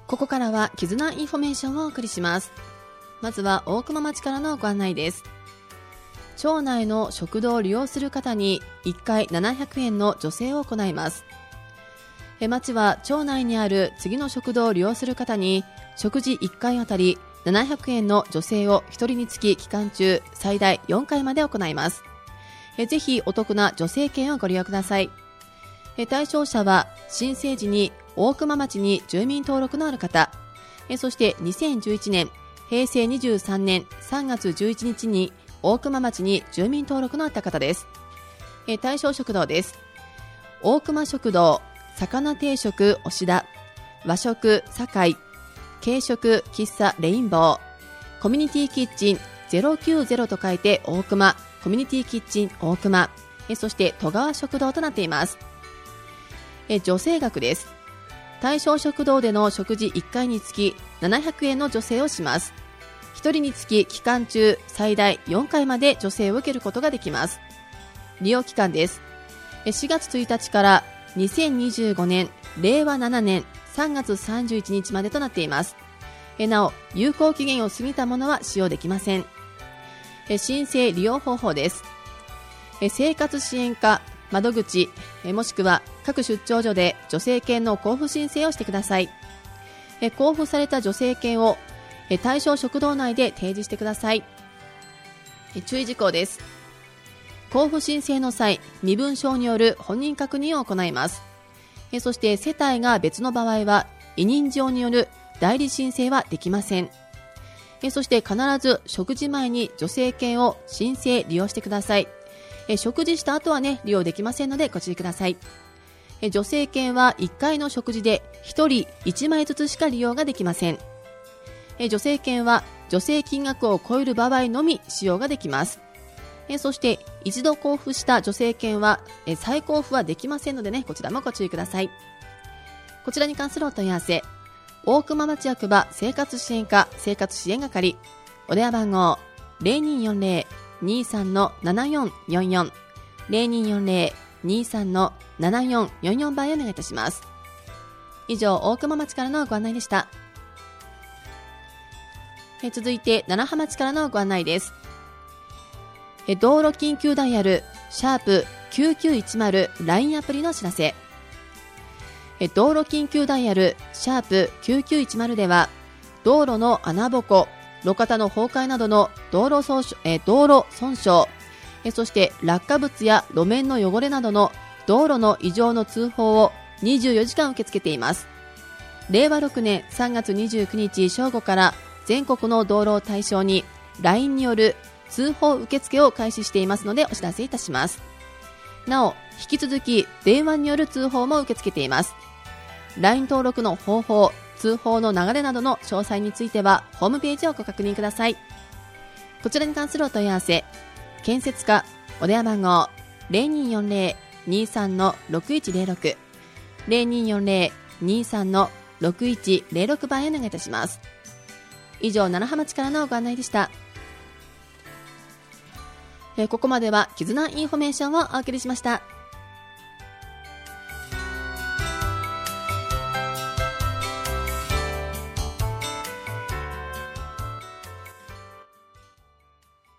ここからは絆インフォメーションをお送りします。まずは大熊町からのご案内です。町内の食堂を利用する方に1回700円の助成を行います。町は町内にある次の食堂を利用する方に食事1回あたり700円の助成を1人につき期間中最大4回まで行います。ぜひお得な助成券をご利用ください。対象者は申請時に大熊町に住民登録のある方、そして2011年平成23年3月11日に大熊町に住民登録のあった方です。対象食堂です。大熊食堂、魚定食押田、和食堺、軽食喫茶レインボー、コミュニティキッチン090と書いて大熊コミュニティキッチン大熊、そして戸川食堂となっています。助成額です。対象食堂での食事1回につき700円の助成をします。1人につき期間中最大4回まで助成を受けることができます。利用期間です。4月1日から2025年令和7年3月31日までとなっています。なお、有効期限を過ぎたものは使用できません。申請利用方法です。生活支援課窓口もしくは各出張所で助成金の交付申請をしてください。交付された助成金を対象食堂内で提示してください。注意事項です。交付申請の際、身分証による本人確認を行います。そして世帯が別の場合は委任状による代理申請はできません。そして必ず食事前に助成金を申請利用してください。食事した後はね、利用できませんのでご注意ください。助成金は1回の食事で1人1枚ずつしか利用ができません。助成金は助成金額を超える場合のみ使用ができます。そして一度交付した助成金は再交付はできませんのでね、こちらもご注意ください。こちらに関するお問い合わせ、大熊町役場生活支援課生活支援係、お電話番号 0240-23-7444 0240-23-7444 番へお願いいたします。以上、大熊町からのご案内でした。続いて楢葉町からのご案内です。道路緊急ダイヤル#9910 LINE アプリの知らせ。道路緊急ダイヤル#9910では道路の穴ぼこ、路肩の崩壊などの道路損傷、そして落下物や路面の汚れなどの道路の異常の通報を24時間受け付けています。令和6年3月29日正午から全国の道路を対象に LINE による通報受付を開始していますのでお知らせいたします。なお、引き続き電話による通報も受け付けています。LINE 登録の方法、通報の流れなどの詳細についてはホームページをご確認ください。こちらに関するお問い合わせ、建設課お電話番号 0240-23-6106 0240-23-6106 番へお願いいたします。以上、楢葉町からのご案内でした。ここまでは絆インフォメーションをお送りしました。